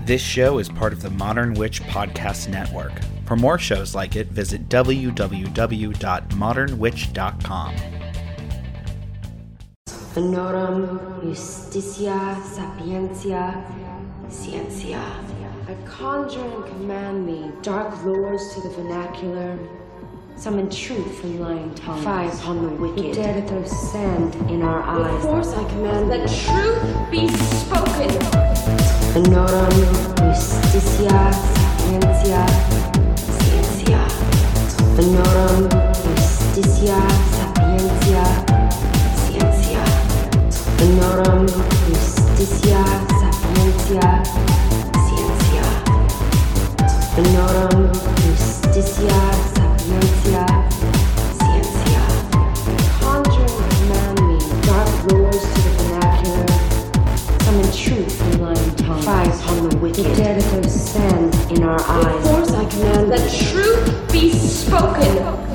This show is part of the Modern Witch Podcast Network. For more shows like it, visit www.modernwitch.com. Honorum Justitia Sapientia Scientia. I conjure and command me, dark lords to the vernacular. Summon truth from lying tongues. Fire upon the wicked. Who dare to throw sand in our eyes. With force I command that truth be spoken. Honorum Justitia Sapientia Scientia. Honorum Justitia Sapientia Scientia. Honorum Justitia Sapientia Scientia. Honorum Justitia Sapientia Scientia. Conjure and command me, dark lords to the vernacular. Summon truth from lying tongues. Fire upon the wicked. Who dare to throw sand in our eyes. With force I command that truth be spoken.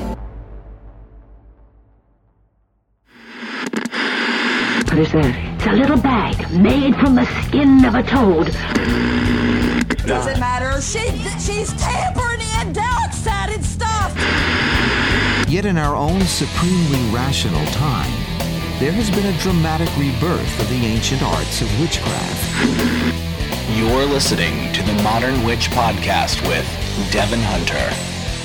What is that? It's a little bag made from the skin of a toad. Doesn't matter. She's tampering in dioxide stuff. Yet in our own supremely rational time, there has been a dramatic rebirth of the ancient arts of witchcraft. You're listening to the Modern Witch Podcast with Devin Hunter.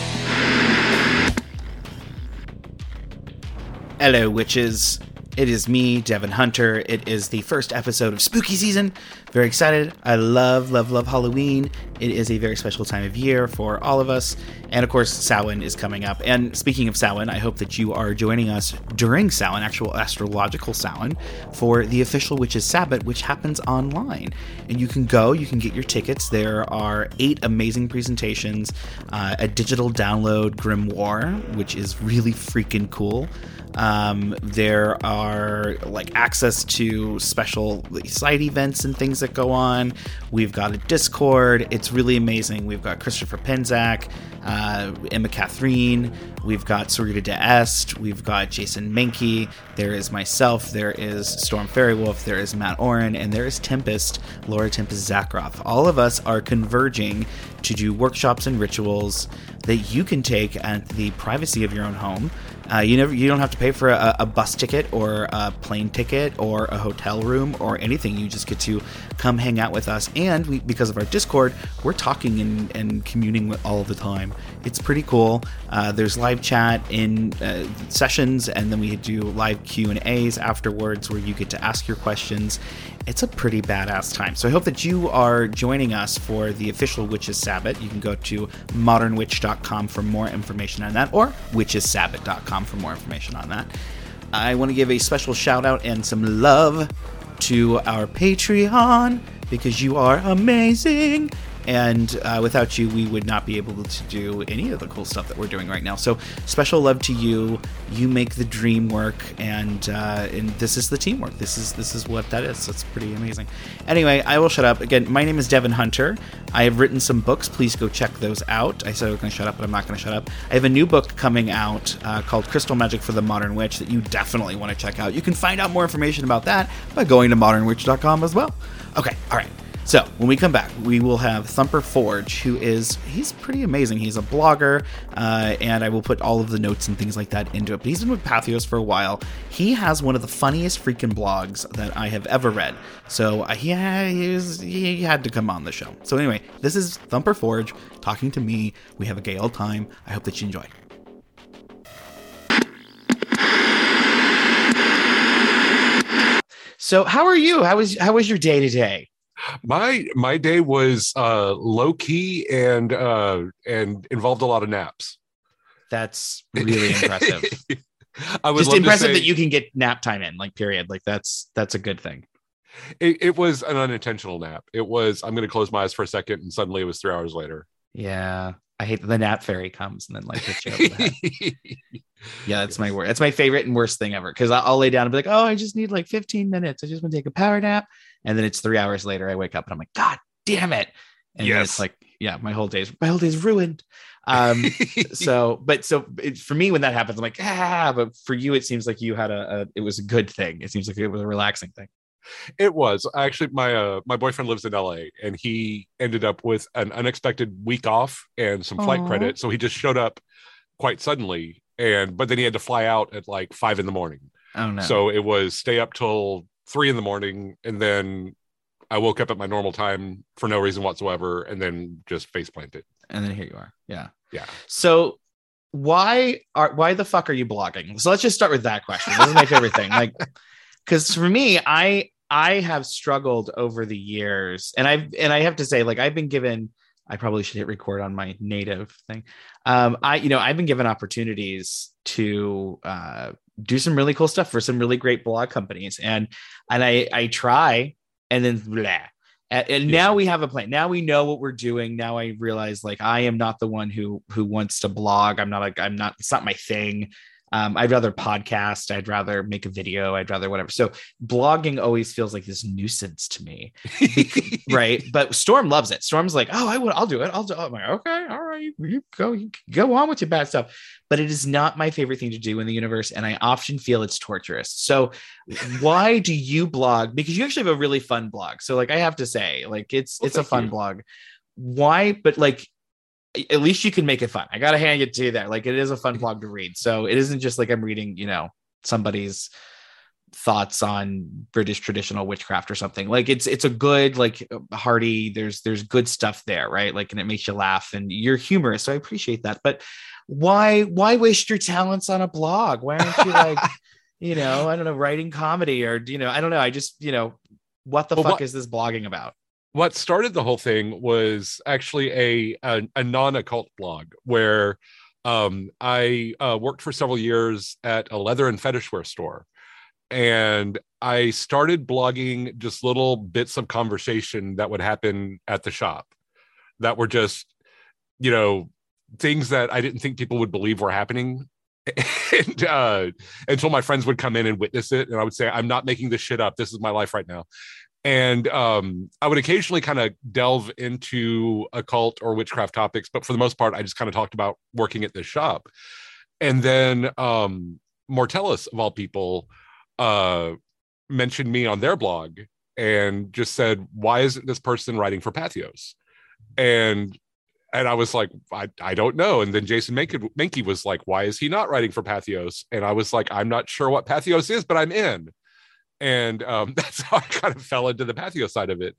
Hello, witches. It is me, Devin Hunter. It is the first episode of spooky season. Very excited. I love Halloween. It is a very special time of year for all of us. And of course, Samhain is coming up. And speaking of Samhain, I hope that you are joining us during Samhain, actual astrological Samhain, for the official Witches Sabbat, which happens online. And you can go, you can get your tickets. There are 8 amazing presentations, a digital download grimoire, which is really freaking cool. There are like access to special side events and things that go on. We've got a Discord. It's really amazing. We've got Christopher Penzak, Emma Catherine. We've got Sarita D'Est. We've got Jason Menke. There is myself. There is Storm Fairywolf. There is Matt Oren. And there is Tempest, Laura Tempest Zakroff. All of us are converging to do workshops and rituals that you can take at the privacy of your own home. You don't have to pay for a bus ticket or a plane ticket or a hotel room or anything. You just get to come hang out with us. And because of our Discord, we're talking and communing with all the time. It's pretty cool. There's live chat in sessions, and then we do live Q&As afterwards where you get to ask your questions. It's a pretty badass time. So I hope that you are joining us for the official Witches Sabbat. You can go to modernwitch.com for more information on that, or witchessabbat.com for more information on that. I want to give a special shout out and some love to our Patreon, because you are amazing. And without you, we would not be able to do any of the cool stuff that we're doing right now. So special love to you. You make the dream work, and this is the teamwork. This is what that is. So it's pretty amazing. Anyway, I will shut up. Again, my name is Devin Hunter. I have written some books. Please go check those out. I said I was going to shut up, but I'm not going to shut up. I have a new book coming out called Crystal Magic for the Modern Witch that you definitely want to check out. You can find out more information about that by going to modernwitch.com as well. Okay, all right. So when we come back, we will have Thumper Forge, he's pretty amazing. He's a blogger, and I will put all of the notes and things like that into it. But he's been with Pathos for a while. He has one of the funniest freaking blogs that I have ever read. So he had to come on the show. So anyway, this is Thumper Forge talking to me. We have a gay old time. I hope that you enjoy. So how are you? How was your day today? My day was low key and involved a lot of naps. That's really impressive. I was just impressive that you can get nap time in, like, period. Like that's a good thing. It was an unintentional nap. It was, I'm going to close my eyes for a second, and suddenly it was 3 hours later. Yeah, I hate that the nap fairy comes and then like hits you over the head. Yeah, that's my word. That's my favorite and worst thing ever, because I'll lay down and be like, oh, I just need like 15 minutes. I just want to take a power nap. And then it's 3 hours later, I wake up and I'm like, God damn it. And then it's like, yeah, my whole day's ruined. So for me, when that happens, I'm like, but for you, it seems like you had it was a good thing. It seems like it was a relaxing thing. It was actually my boyfriend lives in LA, and he ended up with an unexpected week off and some flight credit. So he just showed up quite suddenly, but then he had to fly out at like 5 a.m. Oh no. So it was stay up till 3 a.m, and then I woke up at my normal time for no reason whatsoever, and then just face planted. And then here you are. Yeah. Yeah. So why the fuck are you blogging? So let's just start with that question. This is my favorite thing. Like, because for me, I have struggled over the years, and I have to say, like, I've been given, I probably should hit record on my native thing. I've been given opportunities to do some really cool stuff for some really great blog companies, and I try, and then blah. And now we have a plan. Now we know what we're doing. Now I realize, like, I am not the one who wants to blog. I'm not. It's not my thing. I'd rather podcast. I'd rather make a video. I'd rather whatever. So blogging always feels like this nuisance to me, right? But Storm loves it. Storm's like, oh, I'll do it. I'm like, okay, all right, you go on with your bad stuff. But it is not my favorite thing to do in the universe, and I often feel it's torturous. So why do you blog? Because you actually have a really fun blog. So like, I have to say, like, it's a fun blog. Why? But like, at least you can make it fun. I gotta hand it to you there. Like, it is a fun blog to read. So it isn't just like I'm reading, somebody's thoughts on British traditional witchcraft or something. Like, it's a good, like, hearty, there's good stuff there, right? Like, and it makes you laugh, and you're humorous. So I appreciate that. But why waste your talents on a blog? Why aren't you like, I don't know, writing comedy, or, I don't know. I just, what the fuck is this blogging about? What started the whole thing was actually a non-occult blog where I worked for several years at a leather and fetish wear store. And I started blogging just little bits of conversation that would happen at the shop that were just, things that I didn't think people would believe were happening. And until my friends would come in and witness it. And I would say, I'm not making this shit up. This is my life right now. And I would occasionally kind of delve into occult or witchcraft topics, but for the most part, I just kind of talked about working at this shop. And then Mortellus, of all people, mentioned me on their blog and just said, why isn't this person writing for Pathos? And I was like, I don't know. And then Jason Menke was like, why is he not writing for Pathos? And I was like, I'm not sure what Pathos is, but I'm in. And that's how I kind of fell into the Pathos side of it.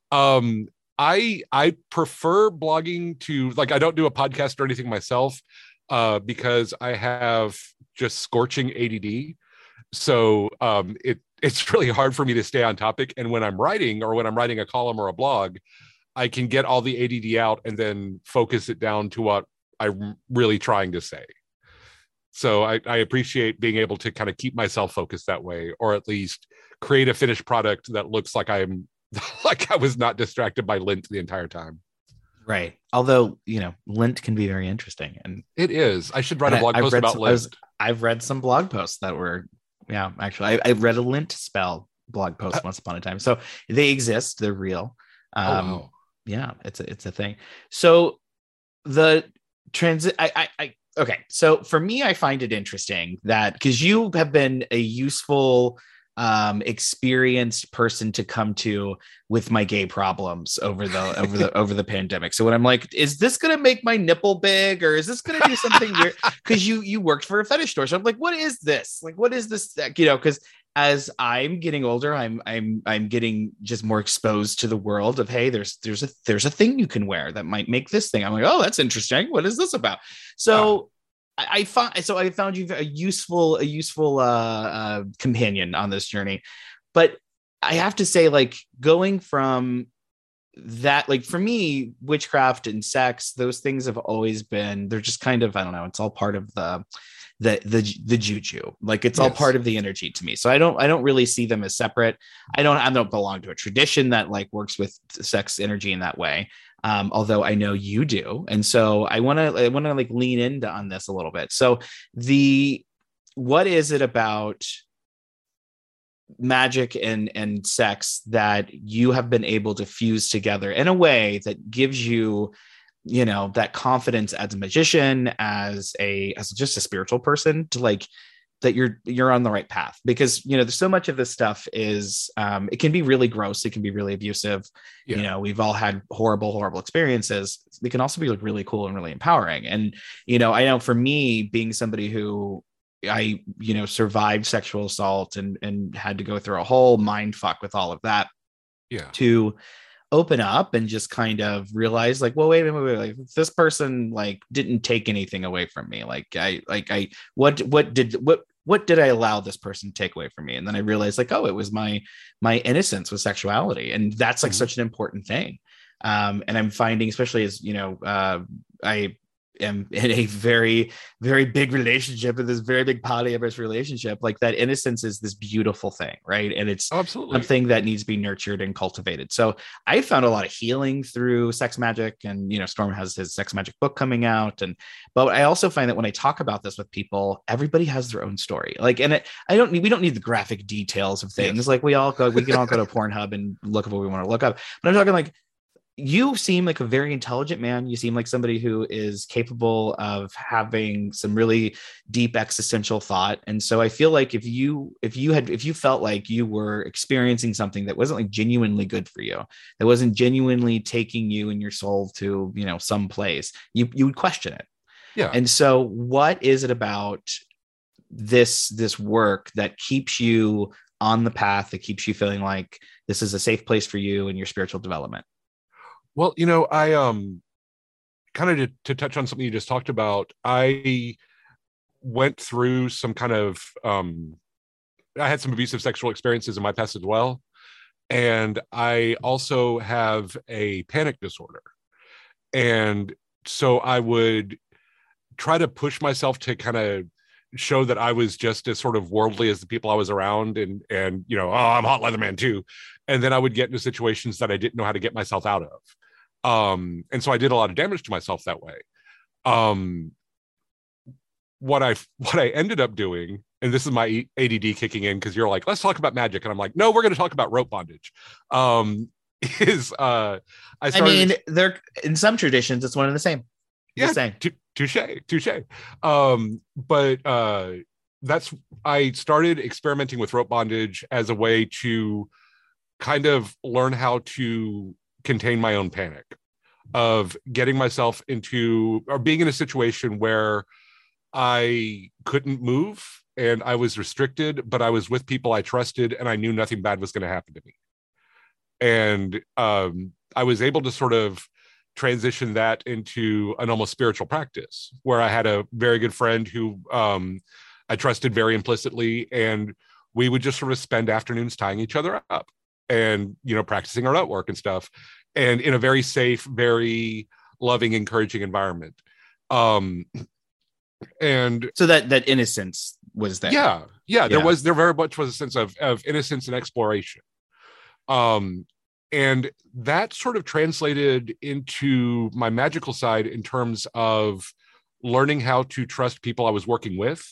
I prefer blogging to, like, I don't do a podcast or anything myself because I have just scorching ADD. So it's really hard for me to stay on topic. And when I'm writing, or when I'm writing a column or a blog, I can get all the ADD out and then focus it down to what I'm really trying to say. So I appreciate being able to kind of keep myself focused that way, or at least create a finished product that looks like I'm like I was not distracted by lint the entire time. Right. Although, lint can be very interesting, and it is. I should write a blog post about lint. I've read some blog posts that were, actually, I read a lint spell blog post once upon a time. So they exist. They're real. Wow. Yeah, it's a thing. So the transit, okay. So for me, I find it interesting that, because you have been a useful, experienced person to come to with my gay problems over the pandemic. So when I'm like, is this going to make my nipple big, or is this going to do something weird? Because you worked for a fetish store. So I'm like, what is this? Like, what is this? Because as I'm getting older, I'm getting just more exposed to the world of, hey, there's a thing you can wear that might make this thing. I'm like, oh, that's interesting. What is this about? So I found you a useful companion on this journey. But I have to say, like, going from that, like, for me, witchcraft and sex, those things have always been, they're just kind of, I don't know, it's all part of the juju. Like, it's all part of the energy to me. So I don't really see them as separate. I don't belong to a tradition that, like, works with sex energy in that way. Although I know you do. And so I want to like lean into on this a little bit. So what is it about magic and sex that you have been able to fuse together in a way that gives you, that confidence as a magician, as just a spiritual person, to that you're on the right path, because there's so much of this stuff is it can be really gross, it can be really abusive. We've all had horrible experiences. They can also be like really cool and really empowering. And I know for me, being somebody who I survived sexual assault and had to go through a whole mind fuck with all of that, to open up and just kind of realize like, well, wait a minute, like this person like didn't take anything away from me. What did I allow this person to take away from me? And then I realized like, oh, it was my innocence with sexuality. And that's like such an important thing. And I'm finding, especially as, I am in a very, very big relationship with this very big polyamorous relationship, like that innocence is this beautiful thing, right? And it's absolutely something that needs to be nurtured and cultivated. So I found a lot of healing through sex magic, and Storm has his sex magic book coming out, but I also find that when I talk about this with people, everybody has their own story. Like, and we don't need the graphic details of things. Yes. Like we can all go to Pornhub and look at what we want to look up. But I'm talking like, you seem like a very intelligent man. You seem like somebody who is capable of having some really deep existential thought. And so I feel like if you felt like you were experiencing something that wasn't like genuinely good for you, that wasn't genuinely taking you and your soul to, some place, you would question it. Yeah. And so what is it about this work that keeps you on the path, that keeps you feeling like this is a safe place for you and your spiritual development? Well, I kind of to touch on something you just talked about, I went through some kind of, I had some abusive sexual experiences in my past as well. And I also have a panic disorder. And so I would try to push myself to kind of show that I was just as sort of worldly as the people I was around, and oh, I'm hot leather man too. And then I would get into situations that I didn't know how to get myself out of. And so I did a lot of damage to myself that way. What I ended up doing, and this is my ADD kicking in, because you're like, let's talk about magic. And I'm like, no, we're going to talk about rope bondage. They're in some traditions, it's one and the same. Yeah, touche. But I started experimenting with rope bondage as a way to kind of learn how to contain my own panic of getting myself into, or being in a situation where I couldn't move and I was restricted, but I was with people I trusted and I knew nothing bad was going to happen to me. And I was able to sort of transition that into an almost spiritual practice, where I had a very good friend who I trusted very implicitly, and we would just sort of spend afternoons tying each other up and, practicing our nut and stuff, and in a very safe, very loving, encouraging environment. And so that innocence was there. Yeah. There very much was a sense of innocence and exploration. And that sort of translated into my magical side in terms of learning how to trust people I was working with.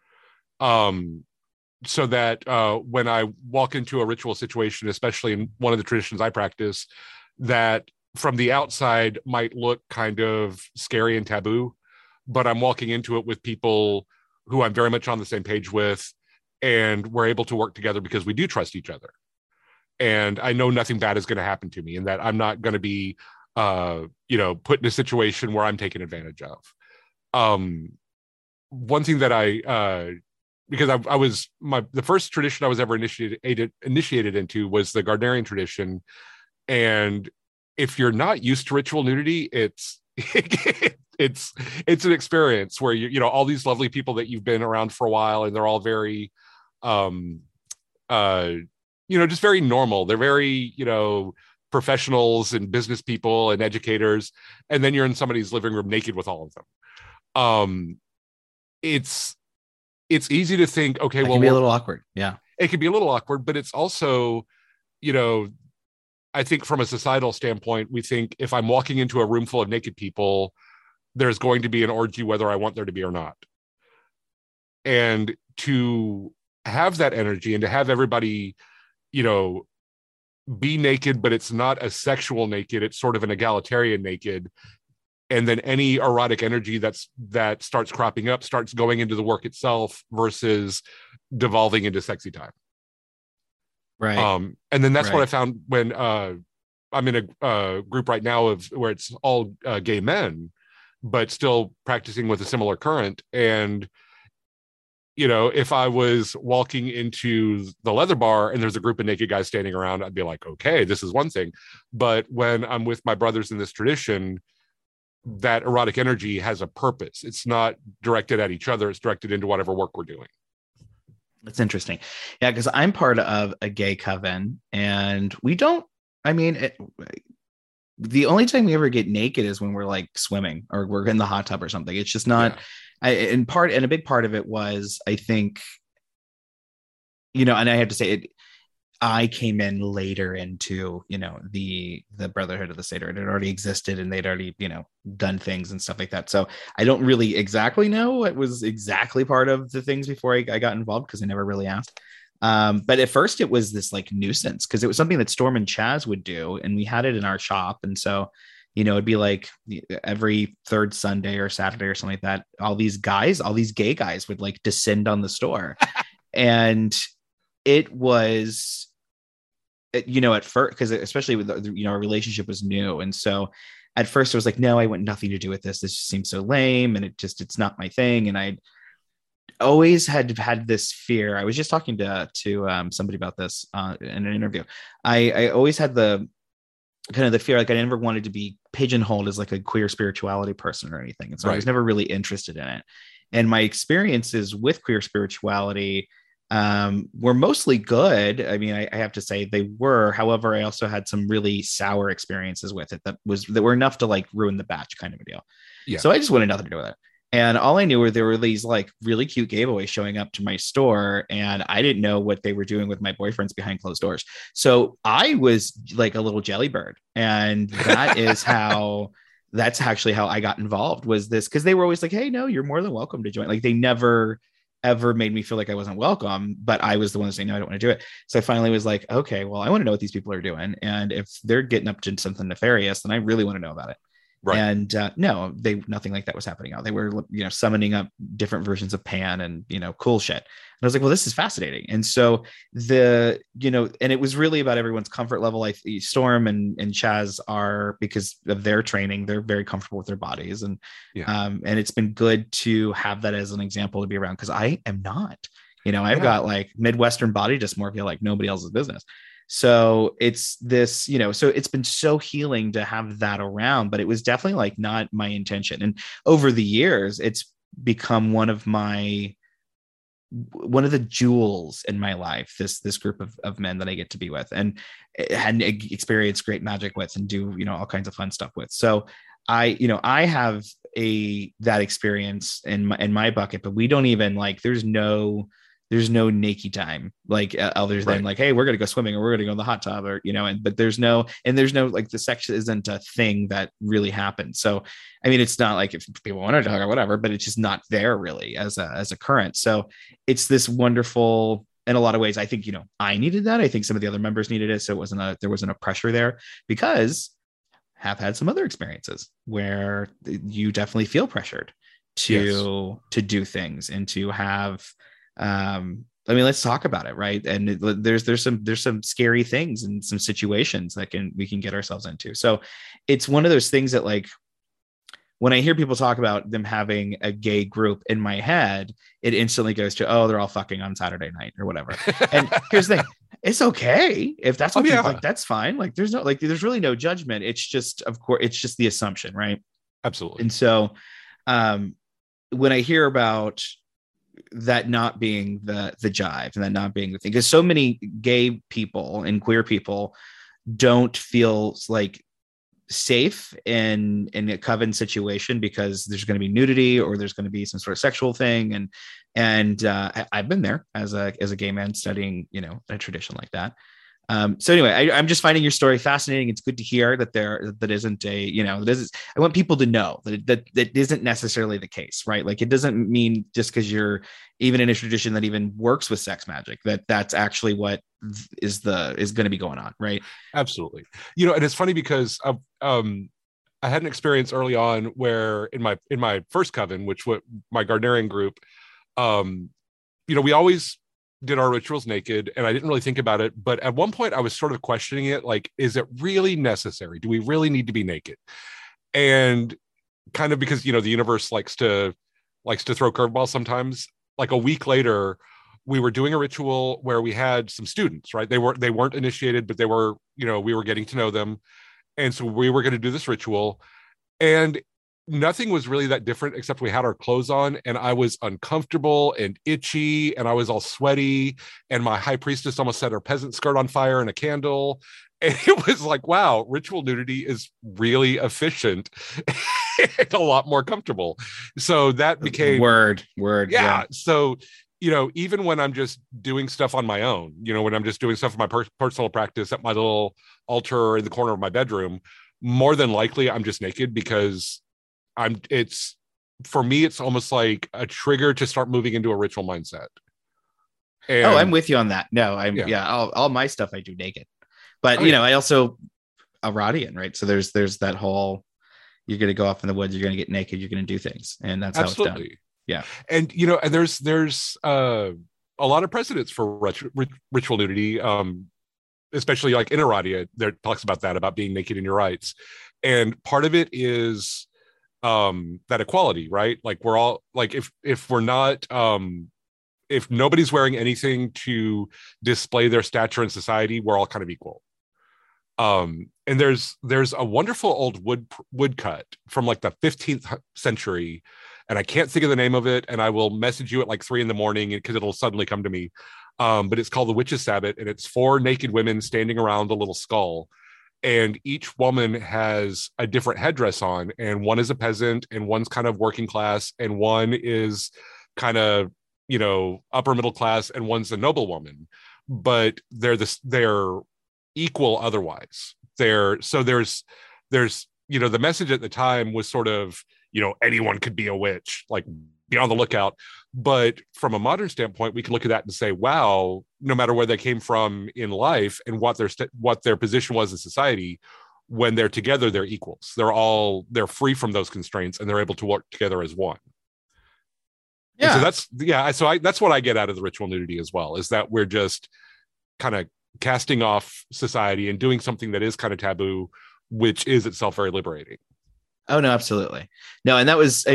So that when I walk into a ritual situation, especially in one of the traditions I practice, that from the outside might look kind of scary and taboo, but I'm walking into it with people who I'm very much on the same page with, and we're able to work together because we do trust each other. And I know nothing bad is going to happen to me, and that I'm not going to be, put in a situation where I'm taken advantage of. One thing that because I was the first tradition I was ever initiated into was the Gardnerian tradition. And if you're not used to ritual nudity, it's an experience where all these lovely people that you've been around for a while, and they're all very, just very normal. They're very, professionals and business people and educators. And then you're in somebody's living room naked with all of them. It's easy to think, okay, it can be a little awkward. Yeah. It can be a little awkward, but it's also, I think from a societal standpoint, we think if I'm walking into a room full of naked people, there's going to be an orgy, whether I want there to be or not. And to have that energy and to have everybody, be naked, but it's not a sexual naked, it's sort of an egalitarian naked. and then any erotic energy that starts cropping up starts going into the work itself versus devolving into sexy time. Right. And then that's what Right. I found when I'm in a group right now of where it's all gay men, but still practicing with a similar current. And you know, if I was walking into the leather bar and there's a group of naked guys standing around, I'd be like, okay, this is one thing. But when I'm with my brothers in this tradition, that erotic energy has a purpose. It's not directed at each other. It's directed into whatever work we're doing. That's interesting. Yeah, because I'm part of a gay coven, and we don't, I mean, the only time we ever get naked is when we're like swimming or we're in the hot tub or something. It's just not, and a big part of it was, I think, you know, and I have to say it, I came in later into, you know, the Brotherhood of the Satyr. It had already existed and they'd already, you know, done things and stuff like that. So I don't really exactly know what was exactly part of the things before I got involved, because I never really asked. But at first it was this like nuisance, because it was something that Storm and Chaz would do, and we had it in our shop. And so, you know, it'd be like every third Sunday or Saturday or something like that, all these gay guys would like descend on the store. And it was, you know, at first, because especially with you know, our relationship was new, and so at first it was like, no, I want nothing to do with this. This just seems so lame, and it's not my thing. And I always had this fear. I was just talking to somebody about this in an interview. I always had the kind of the fear, like I never wanted to be pigeonholed as like a queer spirituality person or anything, and so I was never really interested in it. And my experiences with queer spirituality were mostly good. I mean, I have to say they were. However, I also had some really sour experiences with it that were enough to like ruin the batch, kind of a deal. Yeah. So I just wanted nothing to do with it. And all I knew were there were these like really cute gay boys showing up to my store, and I didn't know what they were doing with my boyfriends behind closed doors. So I was like a little jelly bird, and that is that's actually how I got involved, was this, because they were always like, hey, no, you're more than welcome to join. Like they never ever made me feel like I wasn't welcome, but I was the one saying, no, I don't want to do it. So I finally was like, okay, well, I want to know what these people are doing. And if they're getting up to something nefarious, then I really want to know about it. Right. And no, nothing like that was happening. They were, you know, summoning up different versions of Pan and, you know, cool shit. And I was like, well, this is fascinating. And so you know, and it was really about everyone's comfort level. Storm and Chaz are, because of their training, they're very comfortable with their bodies. And, and it's been good to have that as an example to be around, because I am not, you know, I've got like Midwestern body dysmorphia, like nobody else's business. So it's this, you know, so it's been so healing to have that around, but it was definitely like not my intention. And over the years, it's become one of the jewels in my life, this group of men that I get to be with and experience great magic with and do, you know, all kinds of fun stuff with. So I have that experience in my bucket, but we don't even like, there's no naked time, like other than like, hey, we're going to go swimming or we're going to go in the hot tub, or, you know, but there's no like, the sex isn't a thing that really happens. So, I mean, it's not like if people want to talk or whatever, but it's just not there really as a current. So it's this wonderful, in a lot of ways, I think, you know, I needed that. I think some of the other members needed it. So there wasn't a pressure there, because have had some other experiences where you definitely feel pressured to do things and to have, I mean, let's talk about it, right? And there's some scary things and some situations that we can get ourselves into. So it's one of those things that, like, when I hear people talk about them having a gay group, in my head, it instantly goes to, oh, they're all fucking on Saturday night or whatever. And here's the thing. It's okay if that's what you like, that's fine. Like there's really no judgment. It's just, of course, it's just the assumption, right? Absolutely. And so when I hear about that not being the jive and that not being the thing, because so many gay people and queer people don't feel like safe in a coven situation, because there's going to be nudity or there's going to be some sort of sexual thing. And I've been there as a gay man studying, you know, a tradition like that. So anyway, I'm just finding your story fascinating. It's good to hear that isn't a, you know, I want people to know that isn't necessarily the case, right? Like it doesn't mean just because you're even in a tradition that even works with sex magic, that's actually what is going to be going on, right? Absolutely. You know, and it's funny because I had an experience early on where in my first coven, which was my Gardnerian group, we always did our rituals naked, and I didn't really think about it. But at one point I was sort of questioning it, like, is it really necessary? Do we really need to be naked? And kind of because, the universe likes to throw curveballs sometimes. Like a week later, we were doing a ritual where we had some students, right? They weren't initiated, but they were, we were getting to know them. And so we were going to do this ritual, and nothing was really that different except we had our clothes on, and I was uncomfortable and itchy, and I was all sweaty, and my high priestess almost set her peasant skirt on fire in a candle. And it was like, wow, ritual nudity is really efficient and a lot more comfortable. So that became word. Yeah. So, even when I'm just doing stuff on my own, when I'm just doing stuff in my personal practice at my little altar in the corner of my bedroom, more than likely I'm just naked, because for me, it's almost like a trigger to start moving into a ritual mindset. And, I'm with you on that. No, all my stuff I do naked, but I also a Radian, right? So there's that whole, you're going to go off in the woods, you're going to get naked, you're going to do things, and that's absolutely. how it's done. Yeah. And, and there's a lot of precedents for ritual nudity, especially like in Aradia, there talks about that, about being naked in your rites. And part of it is that equality, right? Like we're all like, if we're not, if nobody's wearing anything to display their stature in society, we're all kind of equal. And there's a wonderful old woodcut from like the 15th century, and I can't think of the name of it, and I will message you at like 3 a.m. because it'll suddenly come to me. But it's called the Witch's Sabbat, and it's 4 naked women standing around a little skull, and each woman has a different headdress on, and one is a peasant, and one's kind of working class, and one is kind of, upper middle class, and one's a noblewoman, but they're equal otherwise. There's the message at the time was sort of, anyone could be a witch, like be on the lookout. But from a modern standpoint, we can look at that and say, wow, no matter where they came from in life and what their position was in society, when they're together, they're equals. They're free from those constraints, and they're able to work together as one. Yeah. And so that's what I get out of the ritual nudity as well, is that we're just kind of casting off society and doing something that is kind of taboo, which is itself very liberating. Oh no, absolutely. No. And that was,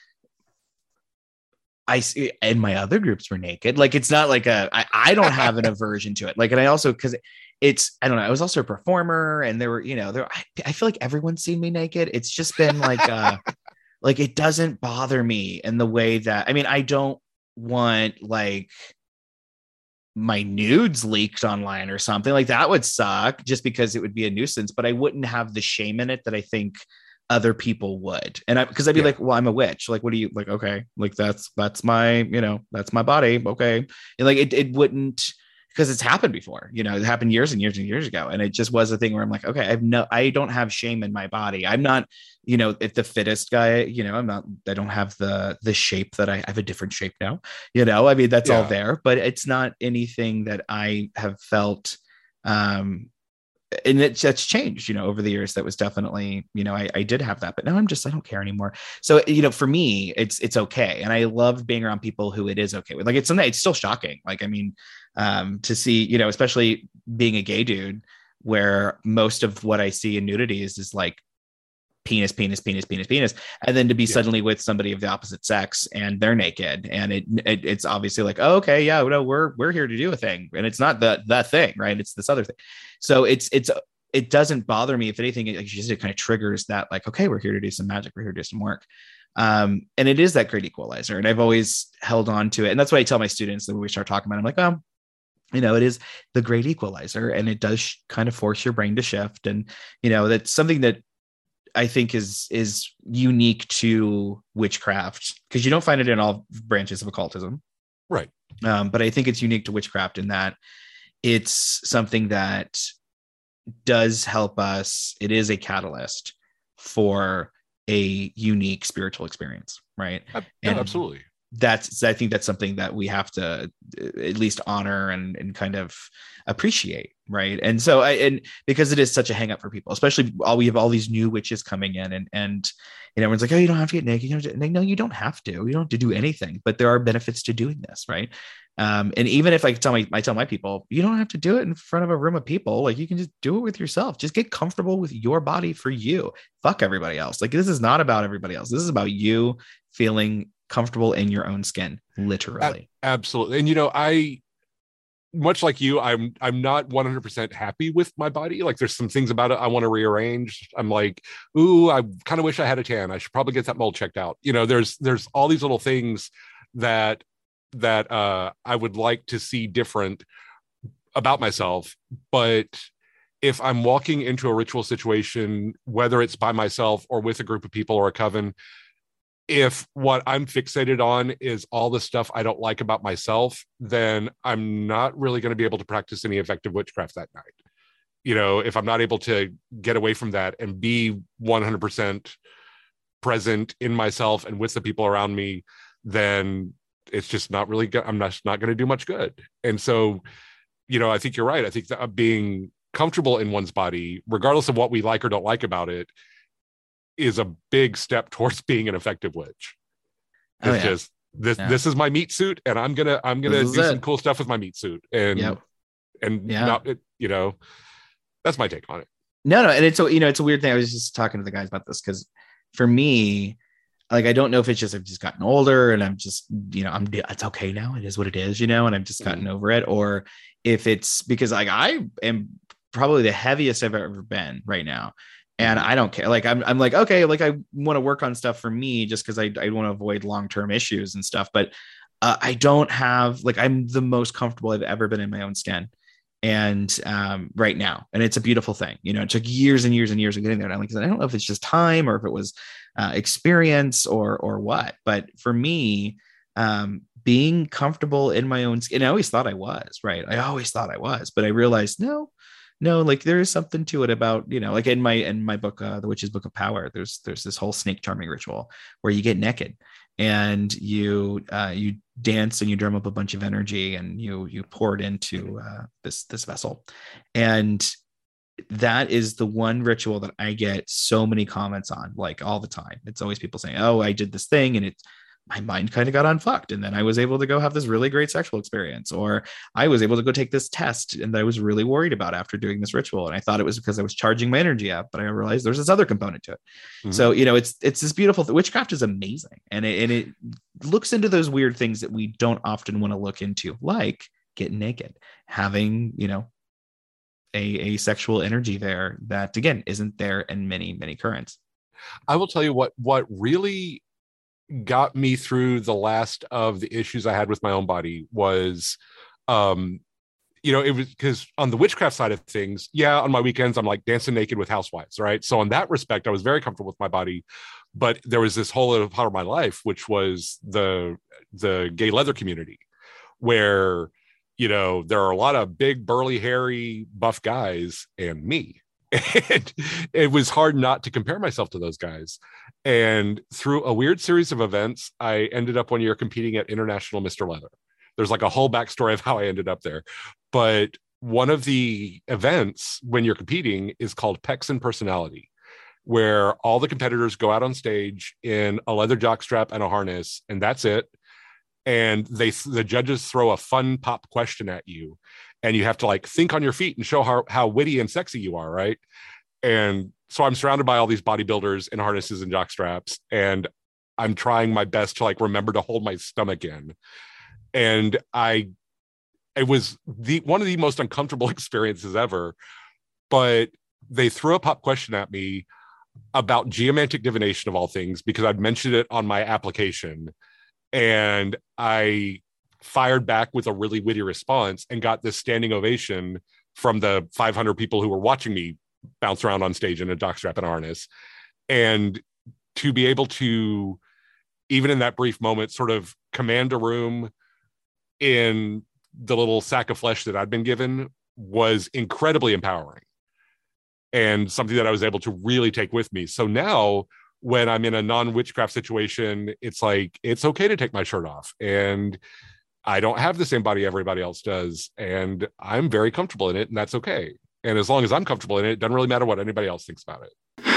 I see, and my other groups were naked. Like, it's not like I don't have an aversion to it. Like, and I also, cause it's, I don't know, I was also a performer, and there were, I feel like everyone's seen me naked. It's just been like, like, it doesn't bother me in the way that, I don't want like my nudes leaked online or something like that. Would suck, just because it would be a nuisance, but I wouldn't have the shame in it that I think other people would. And because I'd be like, well, I'm a witch. Like, what do you like? Okay. Like that's my, that's my body. Okay. And like, it wouldn't, because it's happened before, it happened years and years and years ago. And it just was a thing where I'm like, okay, I don't have shame in my body. I'm not, if the fittest guy, I don't have the shape that I have a different shape now, that's all there, but it's not anything that I have felt, and that's changed, over the years. That was definitely, I did have that, but now I don't care anymore. So, for me, it's okay. And I love being around people who it is okay with. Like, it's still shocking. Like, to see, especially being a gay dude, where most of what I see in nudity is like penis, and then to be suddenly with somebody of the opposite sex and they're naked, and it's obviously like, oh, okay, yeah, no, we're here to do a thing, and it's not that thing, right? It's this other thing. So it doesn't bother me. If anything, it kind of triggers that, like, okay, we're here to do some magic, we're here to do some work. And it is that great equalizer, and I've always held on to it, and that's what I tell my students that when we start talking about it, I'm like, well, it is the great equalizer, and it does kind of force your brain to shift, and that's something that I think is unique to witchcraft, because you don't find it in all branches of occultism, right? But I think it's unique to witchcraft in that it's something that does help us. It is a catalyst for a unique spiritual experience, right? Yeah, absolutely. I think that's something that we have to at least honor and kind of appreciate, right? And so and because it is such a hang up for people, especially we have all these new witches coming in, and everyone's like, oh, you don't have to get naked. No, you don't have to. You don't have to do anything, but there are benefits to doing this, right? And even if I tell my people, you don't have to do it in front of a room of people. Like, you can just do it with yourself. Just get comfortable with your body for you. Fuck everybody else. Like, this is not about everybody else. This is about you feeling comfortable in your own skin, literally. Absolutely. And I, much like you, I'm not 100% happy with my body. Like, there's some things about it I want to rearrange. I'm like, ooh, I kind of wish I had a tan. I should probably get that mole checked out. There's all these little things that I would like to see different about myself. But if I'm walking into a ritual situation, whether it's by myself or with a group of people or a coven, if what I'm fixated on is all the stuff I don't like about myself, then I'm not really going to be able to practice any effective witchcraft that night. If I'm not able to get away from that and be 100% present in myself and with the people around me, then it's just not really good. I'm not going to do much good. And so, I think you're right. I think that being comfortable in one's body, regardless of what we like or don't like about it, is a big step towards being an effective witch. It's just this is my meat suit, and I'm gonna do some cool stuff with my meat suit, and not, that's my take on it. No, and it's a weird thing. I was just talking to the guys about this, because for me, like, I don't know if it's just I've just gotten older and I'm just it's okay now. It is what it is, and I've just gotten over it, or if it's because like I am probably the heaviest I've ever been right now. And I don't care. Like, I'm like, okay, like, I want to work on stuff for me just because I want to avoid long-term issues and stuff. But I don't have, like, I'm the most comfortable I've ever been in my own skin. And right now, and it's a beautiful thing. It took years and years and years of getting there. And I don't know if it's just time or if it was experience or what. But for me, being comfortable in my own skin, I always thought I was, right? I always thought I was, but I realized no, like, there is something to it about, like in my book, The Witch's Book of Power, there's this whole snake charming ritual where you get naked and you dance and you drum up a bunch of energy and you pour it into this vessel. And that is the one ritual that I get so many comments on, like, all the time. It's always people saying, oh, I did this thing and my mind kind of got unfucked, and then I was able to go have this really great sexual experience, or I was able to go take this test and I was really worried about after doing this ritual, and I thought it was because I was charging my energy up, but I realized there's this other component to it. Mm-hmm. So it's this beautiful witchcraft is amazing, and it looks into those weird things that we don't often want to look into, like getting naked, having a sexual energy there that again isn't there in many currents. I will tell you what really got me through the last of the issues I had with my own body was, it was because on the witchcraft side of things, on my weekends, I'm like dancing naked with housewives, right? So in that respect, I was very comfortable with my body, but there was this whole other part of my life, which was the gay leather community, where, there are a lot of big, burly, hairy, buff guys and me. And it was hard not to compare myself to those guys. And through a weird series of events, I ended up one year competing at International Mr. Leather. There's like a whole backstory of how I ended up there. But one of the events when you're competing is called Pecs and Personality, where all the competitors go out on stage in a leather jockstrap and a harness, and that's it. And the judges throw a fun pop question at you, and you have to like think on your feet and show how witty and sexy you are, right? And so I'm surrounded by all these bodybuilders in harnesses and jock straps, and I'm trying my best to like remember to hold my stomach in. And it was one of the most uncomfortable experiences ever. But they threw a pop question at me about geomantic divination of all things, because I'd mentioned it on my application, and I fired back with a really witty response and got this standing ovation from the 500 people who were watching me bounce around on stage in a jockstrap and harness. And to be able to, even in that brief moment, sort of command a room in the little sack of flesh that I'd been given was incredibly empowering, and something that I was able to really take with me. So now when I'm in a non-witchcraft situation, it's like, it's okay to take my shirt off. And I don't have the same body everybody else does, and I'm very comfortable in it, and that's okay. And as long as I'm comfortable in it, it doesn't really matter what anybody else thinks about it.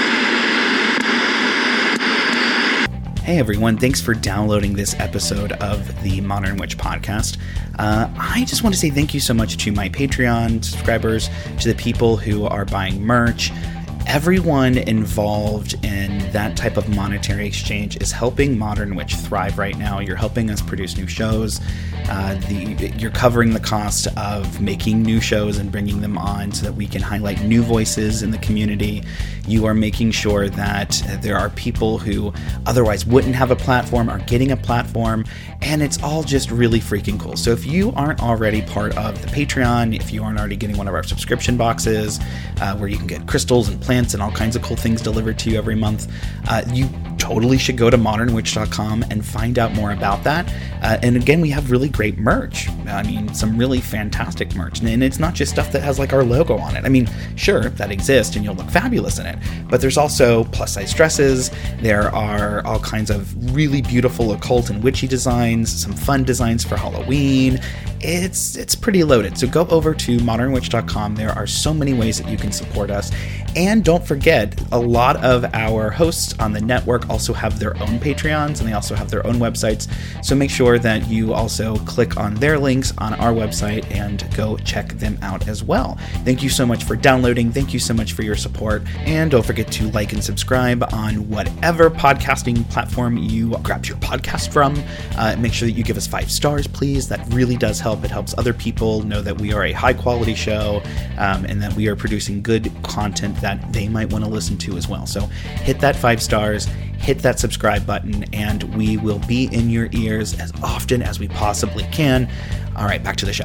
Hey everyone, thanks for downloading this episode of the Modern Witch Podcast. I just want to say thank you so much to my Patreon subscribers, to the people who are buying merch. Everyone involved in that type of monetary exchange is helping Modern Witch thrive right now. You're helping us produce new shows. You're covering the cost of making new shows and bringing them on so that we can highlight new voices in the community. You are making sure that there are people who otherwise wouldn't have a platform are getting a platform, and it's all just really freaking cool. So if you aren't already part of the Patreon, if you aren't already getting one of our subscription boxes where you can get crystals and plants and all kinds of cool things delivered to you every month, you totally should go to modernwitch.com and find out more about that. And again, we have really great merch. I mean, some really fantastic merch. And it's not just stuff that has like our logo on it. I mean, sure, that exists and you'll look fabulous in it. But there's also plus size dresses. There are all kinds of really beautiful occult and witchy designs, some fun designs for Halloween. It's pretty loaded. So go over to modernwitch.com. There are so many ways that you can support us. And don't forget, a lot of our hosts on the network also have their own Patreons, and they also have their own websites. So make sure that you also click on their links on our website and go check them out as well. Thank you so much for downloading. Thank you so much for your support. And don't forget to like and subscribe on whatever podcasting platform you grab your podcast from. Make sure that you give us 5 stars, please. That really does help. It helps other people know that we are a high quality show and that we are producing good content that they might want to listen to as well. So hit that 5 stars, hit that subscribe button, and we will be in your ears as often as we possibly can. All right, back to the show.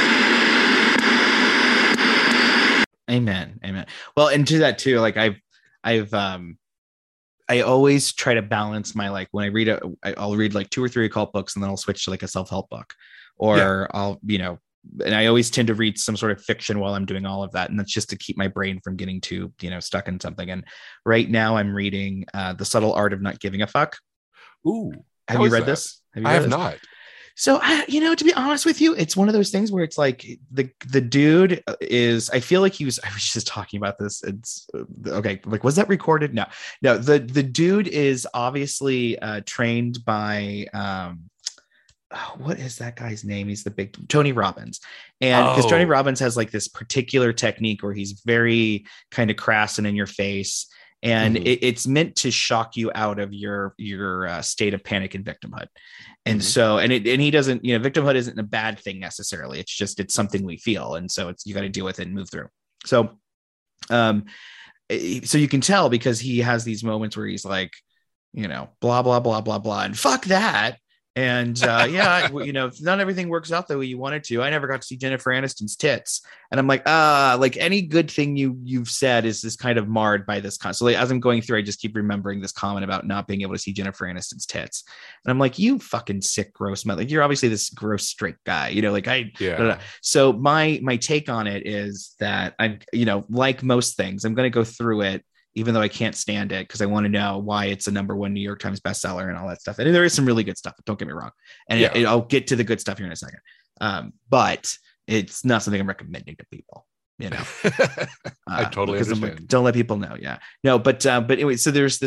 Amen. Well, and to that too, like I always try to balance my, like, when I read I'll read like 2 or 3 occult books, and then I'll switch to like a self-help book, or I'll, and I always tend to read some sort of fiction while I'm doing all of that. And that's just to keep my brain from getting too, stuck in something. And right now I'm reading The Subtle Art of Not Giving a Fuck. Ooh. Have you read this? I have not. So, to be honest with you, it's one of those things where it's like the dude is, I feel like I was just talking about this. It's okay. Like, was that recorded? No, the dude is obviously trained by, what is that guy's name? He's the big Tony Robbins. And because Tony Robbins has like this particular technique where he's very kind of crass and in your face. And it's meant to shock you out of your state of panic and victimhood. And so, and he doesn't, victimhood isn't a bad thing necessarily. It's something we feel. And so you got to deal with it and move through. So, so you can tell because he has these moments where he's like, blah, blah, blah, blah, blah, and fuck that. And not everything works out the way you want it to. I never got to see Jennifer Aniston's tits, and I'm like, like any good thing you've said is this kind of marred by this. So like, as I'm going through, I just keep remembering this comment about not being able to see Jennifer Aniston's tits, and I'm like, you fucking sick, gross man. Like, you're obviously this gross straight guy, So my take on it is that I'm, like most things, I'm going to go through it, even though I can't stand it, because I want to know why it's a #1 New York Times bestseller and all that stuff. And there is some really good stuff, don't get me wrong. And I'll get to the good stuff here in a second. But it's not something I'm recommending to people, I totally understand. Like, don't let people know. Yeah. No, but anyway, so there's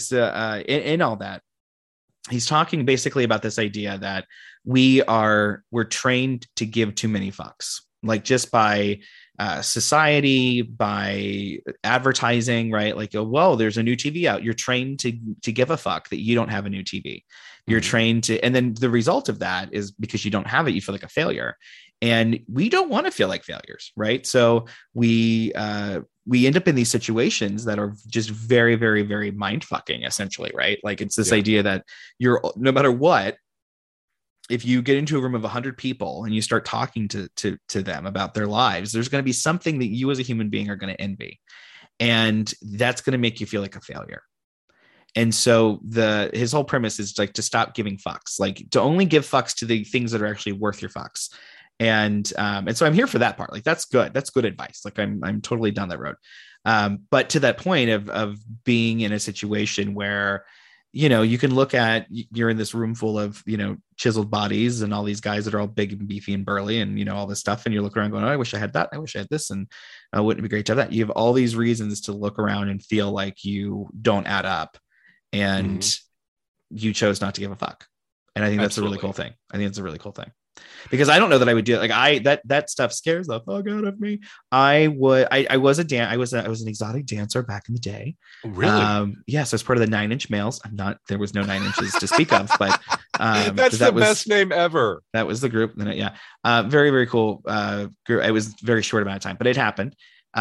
in all that, he's talking basically about this idea that we're trained to give too many fucks, like just by society, by advertising, right? Like, whoa, there's a new TV out. You're trained to give a fuck that you don't have a new TV. You're trained to, and then the result of that is because you don't have it, you feel like a failure. And we don't want to feel like failures, right? So we end up in these situations that are just very, very, very mind fucking, essentially, right? Like, it's this idea that you're, no matter what, if you get into a room of 100 people and you start talking to them about their lives, there's going to be something that you as a human being are going to envy. And that's going to make you feel like a failure. And so his whole premise is like to stop giving fucks, like to only give fucks to the things that are actually worth your fucks. And so I'm here for that part. Like, that's good. That's good advice. Like, I'm totally down that road. But to that point of being in a situation where you can look at, you're in this room full of, chiseled bodies and all these guys that are all big and beefy and burly and, all this stuff. And you look around going, oh, I wish I had that. I wish I had this. And wouldn't it be great to have that? You have all these reasons to look around and feel like you don't add up, and you chose not to give a fuck. And I think that's a really cool thing. I think it's a really cool thing, because I don't know that I would do it. Like that stuff scares the fuck out of me. I was an exotic dancer back in the day. Really? Yes, as part of the 9 Inch Males. There was no 9 inches to speak of, but that's the best name ever. That was the group. Very, very cool group. It was a very short amount of time, but it happened.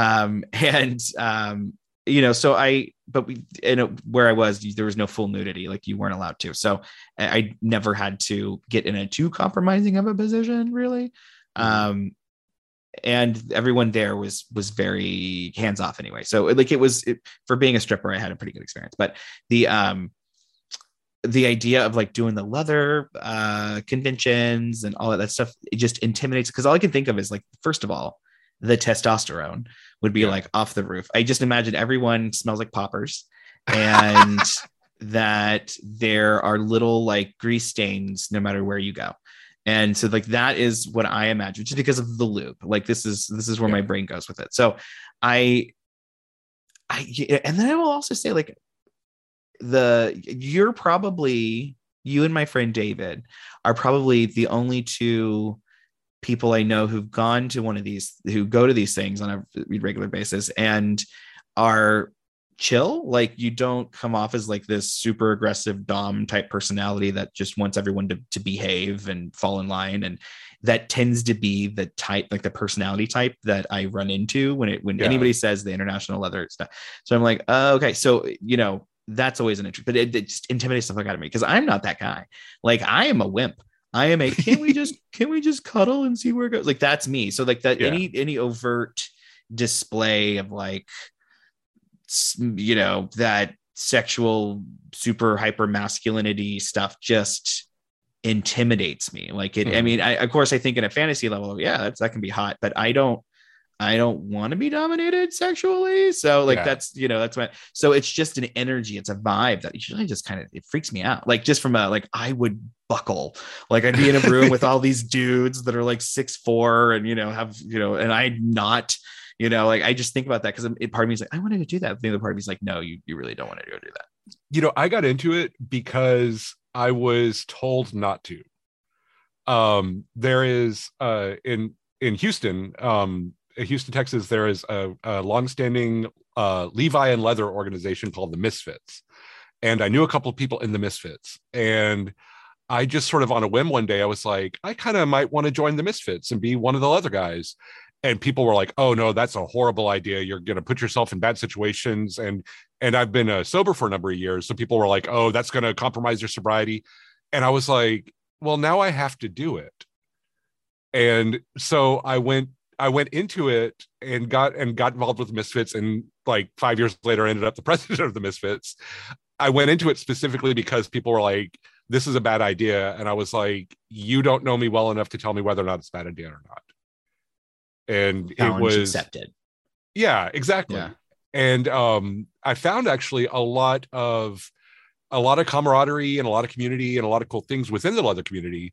Where I was, there was no full nudity. Like, you weren't allowed to. So I never had to get in a too compromising of a position, really. And everyone there was very hands off anyway. So for being a stripper, I had a pretty good experience. But the idea of like doing the leather conventions and all of that stuff, it just intimidates, because all I can think of is, like, first of all, the testosterone would be like off the roof. I just imagine everyone smells like poppers, and that there are little like grease stains no matter where you go. And so like that is what I imagine, just because of the loop. Like this is where my brain goes with it. So and then I will also say, like, you and my friend David are probably the only two people I know who've gone to who go to these things on a regular basis and are chill. Like, you don't come off as like this super aggressive Dom type personality that just wants everyone to behave and fall in line. And that tends to be the type, like the personality type that I run into when anybody says the international leather stuff. So I'm like, okay. So, that's always an interest, but it just intimidates the fuck out of me, because I'm not that guy. Like, I am a wimp. I am can we just cuddle and see where it goes? Like, that's me. So like that, any overt display of like, that sexual super hyper masculinity stuff just intimidates me. Like it, I mean, of course I think in a fantasy level, that can be hot, but I don't want to be dominated sexually. So like, that's what, so it's just an energy. It's a vibe that usually just it freaks me out. Like, just from I would buckle, like I'd be in a room with all these dudes that are like 6'4" and, and I'm not, like, I just think about that, because part of me is like, I wanted to do that. The other part of me is like, no, you really don't want to go do that. I got into it because I was told not to. There is in Houston, Houston, Texas, there is a longstanding Levi and leather organization called the Misfits. And I knew a couple of people in the Misfits. And I just sort of on a whim one day, I was like, I kind of might want to join the Misfits and be one of the leather guys. And people were like, oh, no, that's a horrible idea. You're going to put yourself in bad situations. And I've been sober for a number of years. So people were like, oh, that's going to compromise your sobriety. And I was like, well, now I have to do it. And so I went into it and got involved with the Misfits, and like 5 years later ended up the president of the Misfits. I went into it specifically because people were like, this is a bad idea. And I was like, you don't know me well enough to tell me whether or not it's a bad idea or not. And challenge it was accepted. Yeah, exactly. Yeah. And I found actually a lot of camaraderie and a lot of community and a lot of cool things within the leather community.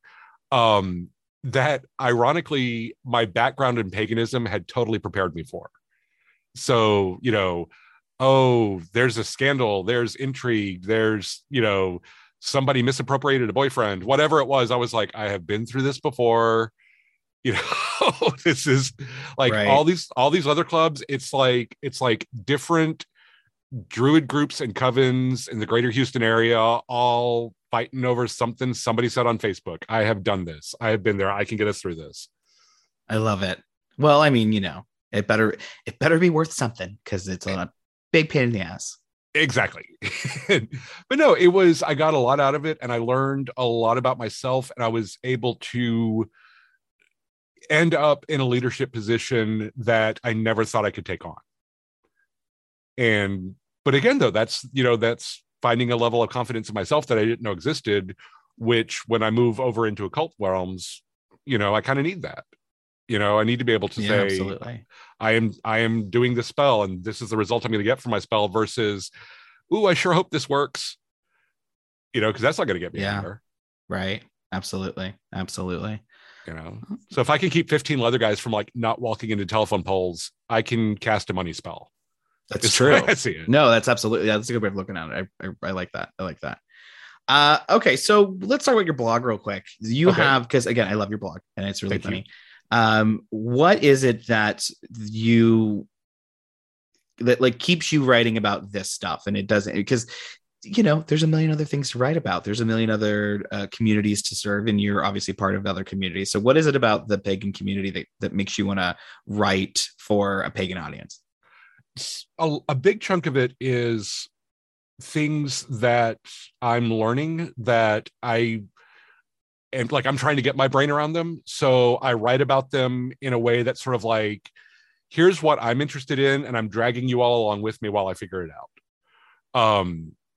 That ironically, my background in paganism had totally prepared me for. So, there's a scandal, there's intrigue, there's, somebody misappropriated a boyfriend, whatever it was. I was like, I have been through this before. This is like all these other clubs. It's like different druid groups and covens in the greater Houston area, all fighting over something somebody said on Facebook. I have done this. I have been there. I can get us through this. I love it. Well, I mean, it better be worth something, because it's a big pain in the ass. Exactly. But no, I got a lot out of it, and I learned a lot about myself, and I was able to end up in a leadership position that I never thought I could take on. But again, though, that's finding a level of confidence in myself that I didn't know existed, which when I move over into occult realms, I kind of need that. I need to be able to say, absolutely. I am doing this spell, and this is the result I'm going to get from my spell, versus, ooh, I sure hope this works. because that's not going to get me Yeah. anywhere. Right. Absolutely. So if I can keep 15 leather guys from like not walking into telephone poles, I can cast a money spell. That's It's true. the way I see it. No, that's absolutely, that's a good way of looking at it. I like that. I like that. Okay, so let's talk about your blog real quick. You Okay. have, because again, I love your blog and it's really Thank funny. What is it that like keeps you writing about this stuff? And it doesn't, because there's a million other things to write about. There's a million other communities to serve, and you're obviously part of other communities. So what is it about the pagan community that makes you want to write for a pagan audience? A big chunk of it is things that I'm learning that I'm trying to get my brain around them. So I write about them in a way that's sort of like, here's what I'm interested in, and I'm dragging you all along with me while I figure it out.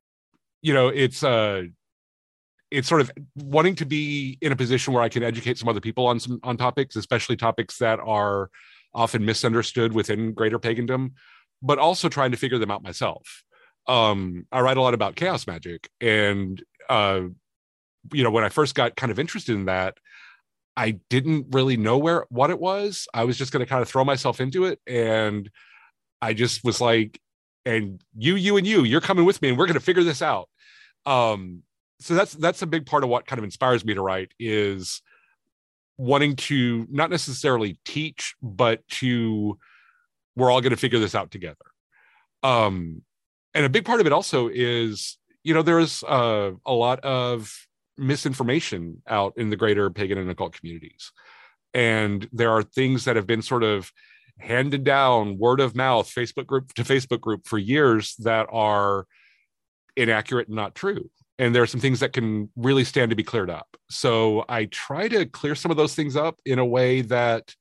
It's sort of wanting to be in a position where I can educate some other people on topics, especially topics that are often misunderstood within greater pagandom, but also trying to figure them out myself. I write a lot about chaos magic, and when I first got kind of interested in that, I didn't really know what it was. I was just going to kind of throw myself into it, and I just was like, and you're coming with me, and we're going to figure this out. So that's a big part of what kind of inspires me to write, is wanting to not necessarily teach, but we're all going to figure this out together. And a big part of it also is, there's a lot of misinformation out in the greater pagan and occult communities. And there are things that have been sort of handed down word of mouth, Facebook group to Facebook group for years that are inaccurate and not true. And there are some things that can really stand to be cleared up. So I try to clear some of those things up in a way that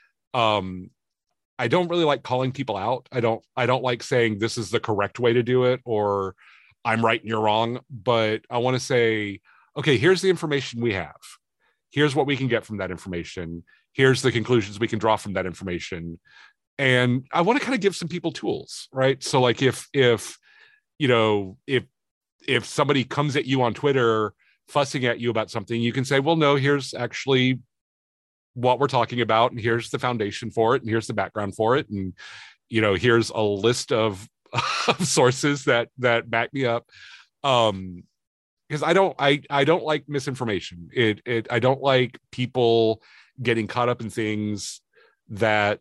I don't really like calling people out. I don't like saying this is the correct way to do it, or I'm right and you're wrong. But I want to say, okay, here's the information we have. Here's what we can get from that information. Here's the conclusions we can draw from that information. And I want to kind of give some people tools, right? So like if somebody comes at you on Twitter fussing at you about something, you can say, well, no, here's actually what we're talking about, and here's the foundation for it, and here's the background for it, and here's a list of sources that back me up. Because I don't like misinformation. I don't like people getting caught up in things that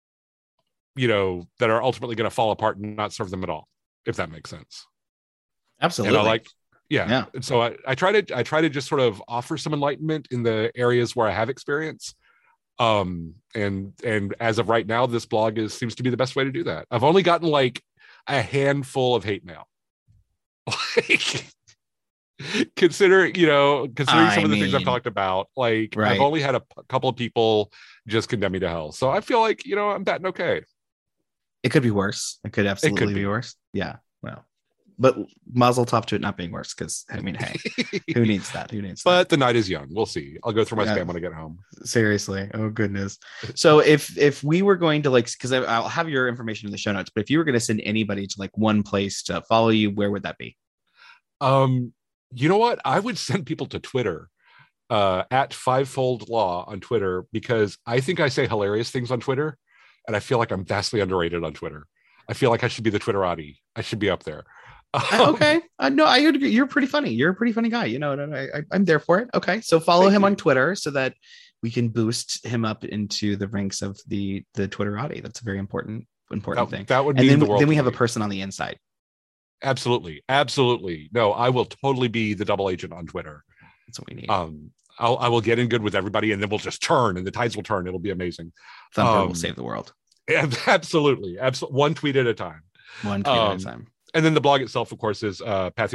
that are ultimately going to fall apart and not serve them at all, if that makes sense. Absolutely. And I like, yeah. And so I try to just sort of offer some enlightenment in the areas where I have experience. And as of right now, this blog seems to be the best way to do that. I've only gotten like a handful of hate mail. Considering some of the things I've talked about, like right. I've only had a couple of people just condemn me to hell. So I feel like, I'm batting okay. It could be worse. It could absolutely be worse. Yeah. Well, but mazel tov to it not being worse, because I mean, hey, who needs that? But the night is young. We'll see. I'll go through my spam when I get home. Seriously. Oh goodness. So if we were going to because I'll have your information in the show notes, but if you were going to send anybody to like one place to follow you, where would that be? You know what? I would send people to Twitter, at Fivefold Law on Twitter, because I think I say hilarious things on Twitter, and I feel like I'm vastly underrated on Twitter. I feel like I should be the Twitterati. I should be up there. Okay. No, I agree. You're pretty funny. You're a pretty funny guy. I'm there for it. Okay. So follow him on Twitter so that we can boost him up into the ranks of the Twitterati. That's a very important thing. That would mean the world. Then we have a person on the inside. Absolutely. No, I will totally be the double agent on Twitter. That's what we need. I will get in good with everybody, and then we'll just turn, and the tides will turn. It'll be amazing. Thumper will save the world. Absolutely. One tweet at a time. One tweet at a time. And then the blog itself, of course, is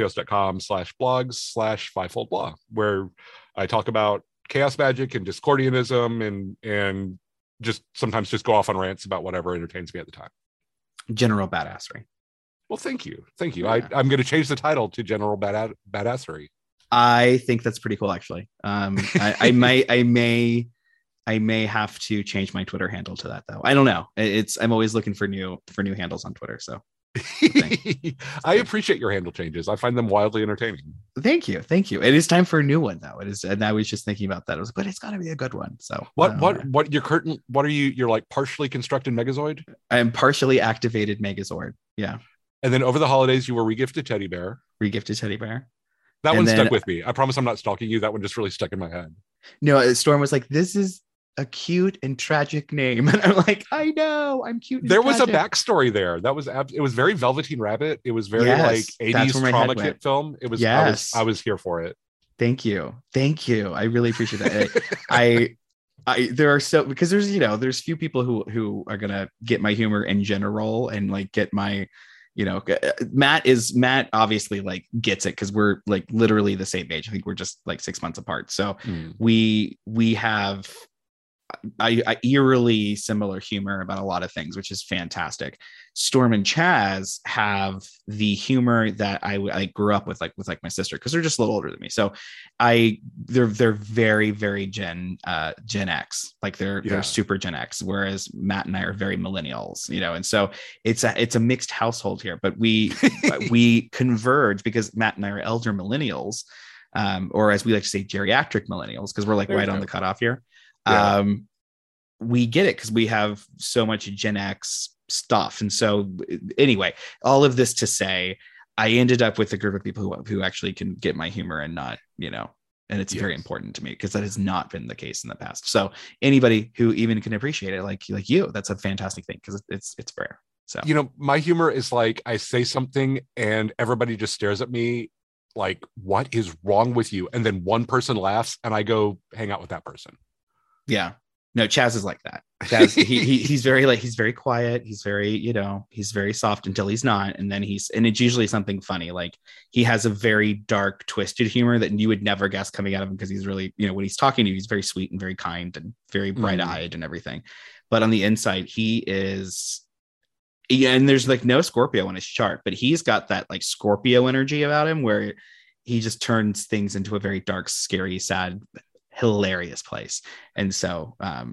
pathos.com/blogs/fivefoldlaw, where I talk about chaos magic and Discordianism and just sometimes just go off on rants about whatever entertains me at the time. General badassery. Well, thank you. Yeah. I'm going to change the title to General Badassery. I think that's pretty cool, actually. I may have to change my Twitter handle to that, though. I don't know. I'm always looking for new handles on Twitter. So I appreciate your handle changes. I find them wildly entertaining. Thank you. It is time for a new one though. It is, and I was just thinking about that. I was, but it's got to be a good one. So what your curtain? What are you? You're like partially constructed Megazord. I'm partially activated Megazord. Yeah. And then over the holidays, you were regifted teddy bear. Regifted teddy bear. That one stuck with me. I promise I'm not stalking you. That one just really stuck in my head. No, Storm was like, "This is a cute and tragic name," and I'm like, "I know, I'm cute." There was a backstory there. That was it was very Velveteen Rabbit. It was very like 80s trauma kit film. It was. Yes. I was here for it. Thank you. I really appreciate that. I there are so, because there's there's few people who are gonna get my humor in general and like get my. Matt obviously like gets it because we're like literally the same age. I think we're just like 6 months apart. So we have I eerily similar humor about a lot of things, which is fantastic. Storm and Chaz have the humor that I grew up with my sister, because they're just a little older than me. So they're very, very Gen X, like they're super Gen X, whereas Matt and I are very millennials, and so it's a mixed household here, but we converge because Matt and I are elder millennials, or as we like to say, geriatric millennials, because we're like right on the cutoff here. Yeah. We get it because we have so much Gen X stuff. And so anyway, all of this to say, I ended up with a group of people who actually can get my humor and not, and it's very important to me because that has not been the case in the past. So anybody who even can appreciate it, like you, that's a fantastic thing because it's rare. So, my humor is like, I say something and everybody just stares at me like, what is wrong with you? And then one person laughs and I go hang out with that person. Yeah. No, Chaz is like that. Chaz, he's very quiet. He's very, he's very soft until he's not. And then and it's usually something funny. Like he has a very dark, twisted humor that you would never guess coming out of him because he's really, when he's talking to you, he's very sweet and very kind and very bright eyed and everything. But on the inside, he is, and there's like no Scorpio on his chart, but he's got that like Scorpio energy about him where he just turns things into a very dark, scary, sad, hilarious place. And so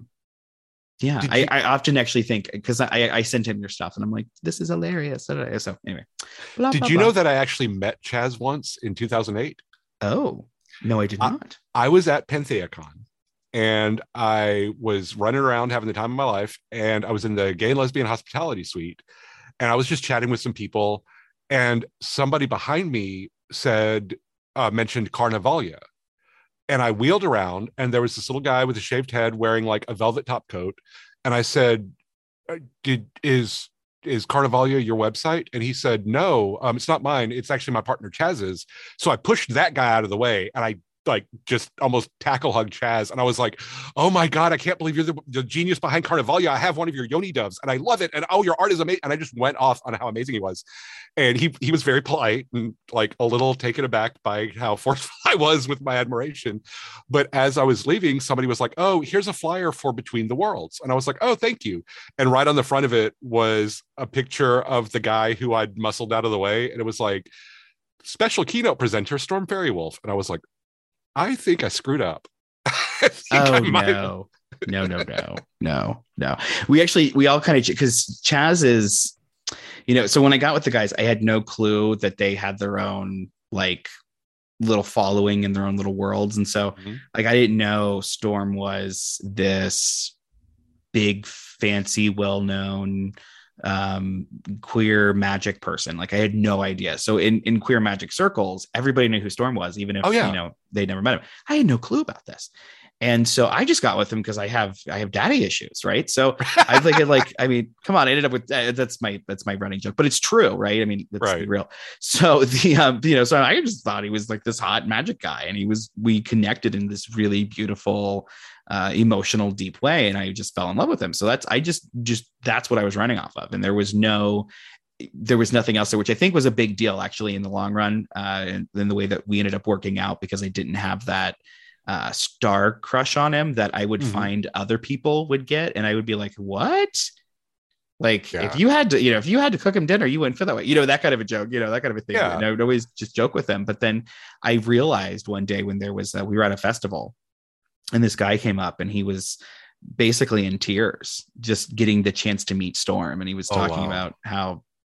I often actually think, because I sent him your stuff and I'm like, this is hilarious. So anyway, did you know that I actually met Chaz once in 2008? Oh no, I did not. I was at PantheaCon and I was running around having the time of my life, and I was in the gay and lesbian hospitality suite, and I was just chatting with some people, and somebody behind me mentioned Carnavalia. And I wheeled around and there was this little guy with a shaved head wearing like a velvet top coat. And I said, is Carnavalia your website? And he said, no, it's not mine. It's actually my partner Chaz's. So I pushed that guy out of the way and I like just almost tackle hugged Chaz. And I was like, oh my God, I can't believe you're the genius behind Carnavalia. I have one of your Yoni doves and I love it. And your art is amazing. And I just went off on how amazing he was. And he was very polite and like a little taken aback by how forceful I was with my admiration. But as I was leaving, somebody was like, oh, here's a flyer for Between the Worlds. And I was like, oh, thank you. And right on the front of it was a picture of the guy who I'd muscled out of the way. And it was like, special keynote presenter, Storm Fairy-Wolf. And I was like, I think I screwed up. No. We all kind of, because Chaz is, so when I got with the guys, I had no clue that they had their own like little following in their own little worlds. And so like, I didn't know Storm was this big, fancy, well-known queer magic person. Like I had no idea. So in queer magic circles, everybody knew who Storm was, even if they'd never met him. I had no clue about this. And so I just got with him because I have daddy issues, right? So I think I mean, come on, I ended up with that's my running joke, but it's true, right? I mean, that's real. So so I just thought he was like this hot magic guy, and we connected in this really beautiful, emotional, deep way, and I just fell in love with him. So that's that's what I was running off of, and there was nothing else there, which I think was a big deal actually in the long run, and in the way that we ended up working out, because I didn't have that star crush on him that I would find other people would get, and I would be like, what? Like if you had to cook him dinner, you wouldn't feel that way, that kind of a joke, that kind of a thing. And I would always just joke with them. But then I realized one day when there was we were at a festival, and this guy came up, and he was basically in tears just getting the chance to meet Storm, and he was talking about how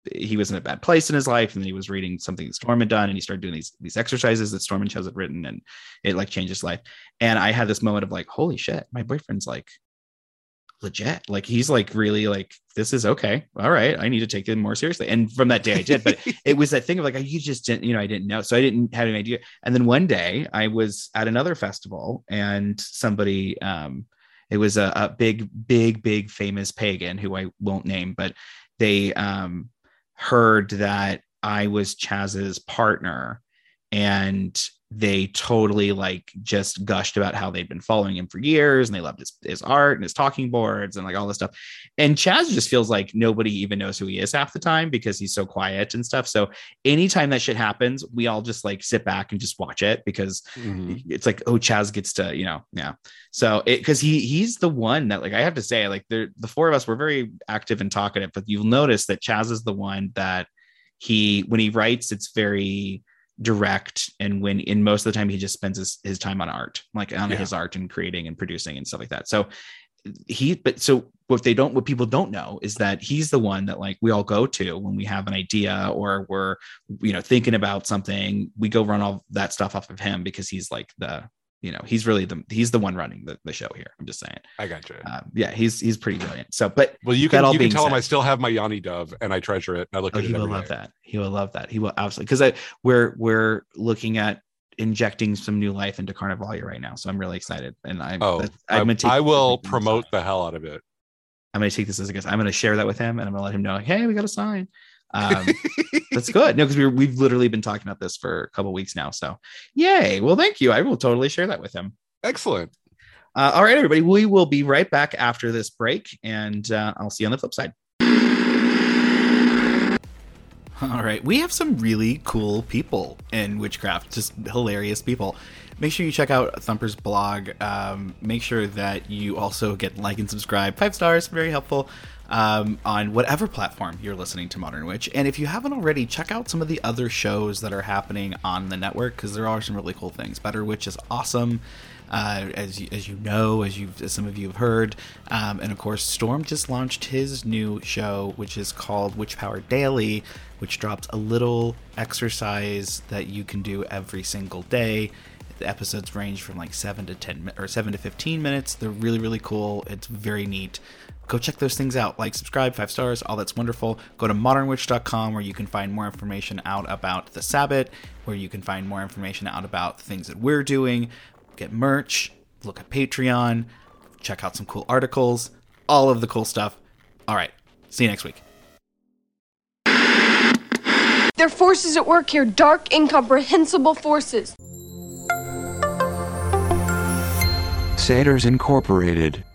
he was in a bad place in his life, and then he was reading something that Storm had done, and he started doing these exercises that Storm and Chaz had written, and it like changed his life. And I had this moment of like, holy shit, my boyfriend's like legit. Like he's like really like, this is okay. All right. I need to take it more seriously. And from that day I did, but it was that thing of like, you just didn't, I didn't know. So I didn't have an idea. And then one day I was at another festival, and somebody, it was a big famous pagan who I won't name, but they heard that I was Chaz's partner, and they totally like just gushed about how they'd been following him for years, and they loved his art and his talking boards and like all this stuff. And Chaz just feels like nobody even knows who he is half the time because he's so quiet and stuff. So anytime that shit happens, we all just like sit back and just watch it, because it's like, oh, Chaz gets to, yeah. So because he's the one that, like, I have to say, like the four of us were very active and talkative, but you'll notice that Chaz is the one that when he writes, it's very direct, and in most of the time he just spends his time on art, like on his art and creating and producing and stuff like that. So what people don't know is that he's the one that like we all go to when we have an idea, or we're thinking about something. We go run all that stuff off of him, because he's like he's really he's the one running the show here. I'm just saying. I got you. Yeah, he's pretty brilliant. So, but you can tell him I still have my Yanni Dove and I treasure it. And I look at it. He will love that. He will love that. He will absolutely, because we're looking at injecting some new life into Carnivàlia right now. So I'm really excited, and I will promote the hell out of it. I'm going to take this as a guess. I'm going to share that with him, and I'm going to let him know, like, hey, we got a sign. That's good. No, because we've literally been talking about this for a couple of weeks now. So yay. Well, thank you. I will totally share that with him. Excellent. All right, everybody. We will be right back after this break, and I'll see you on the flip side. All right. We have some really cool people in Witchcraft, just hilarious people. Make sure you check out Thumper's blog. Make sure that you also get like and subscribe. 5 stars, very helpful, on whatever platform you're listening to Modern Witch. And if you haven't already, check out some of the other shows that are happening on the network, because there are some really cool things. Better Witch is awesome, as you know, as some of you have heard. And of course, Storm just launched his new show, which is called Witch Power Daily, which drops a little exercise that you can do every single day. The episodes range from like 7 to 15 minutes. They're really, really cool. It's very neat. Go check those things out. Like, subscribe, 5 stars, all that's wonderful. Go to modernwitch.com, where you can find more information out about the Sabbat, where you can find more information out about the things that we're doing. Get merch, look at Patreon, check out some cool articles, all of the cool stuff. All right, see you next week. There are forces at work here, dark, incomprehensible forces. Satyrs Incorporated.